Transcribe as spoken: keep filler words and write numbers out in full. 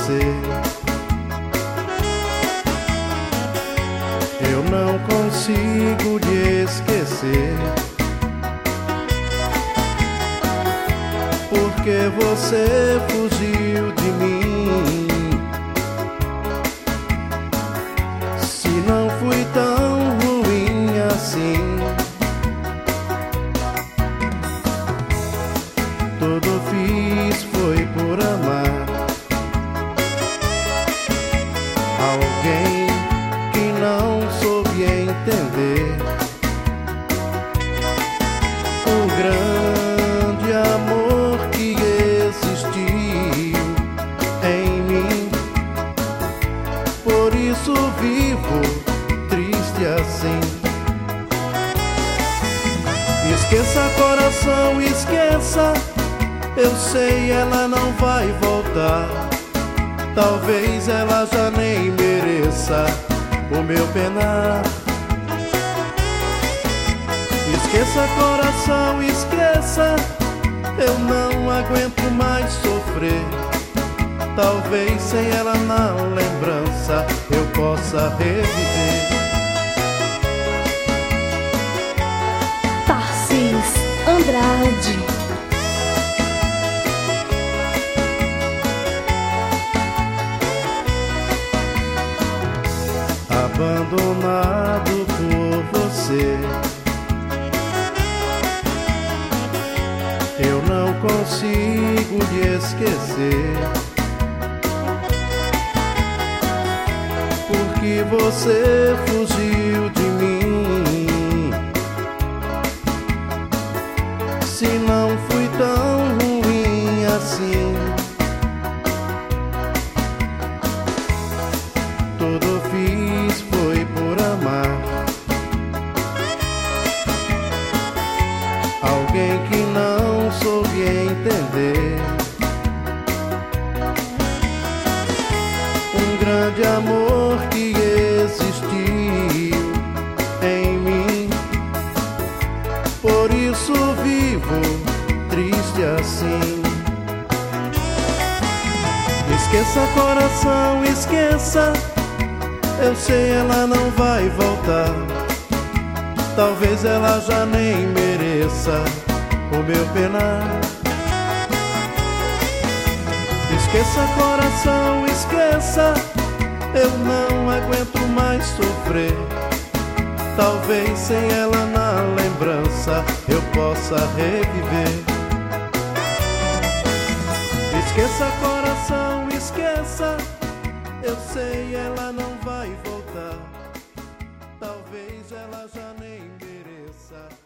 você. Eu não consigo lhe esquecer, porque você fugiu de mim. Se não fui tão ruim assim, tudo fiz foi por amar alguém que não soube entender o grande amor que existiu em mim. Por isso vivo triste assim. Esqueça, coração, esqueça. Eu sei, ela não vai voltar. Talvez ela já nem mereça o meu penar. Esqueça, coração, esqueça. Eu não aguento mais sofrer. Talvez sem ela na lembrança eu possa reviver. Tarcís Andrade. Abandonado por você, eu não consigo lhe esquecer, porque você fugiu de mim. Se não fui tão ruim assim, tudo fiz foi por amar alguém que não soube entender um grande amor que existiu em mim. Por isso vivo triste assim. Esqueça, coração, esqueça. Eu sei, ela não vai voltar. Talvez ela já nem mereça o meu penar. Esqueça, coração, esqueça. Eu não aguento mais sofrer. Talvez sem ela na lembrança eu possa reviver. Esqueça, coração, esqueça. Eu sei, ela não vai voltar. Talvez ela já nem mereça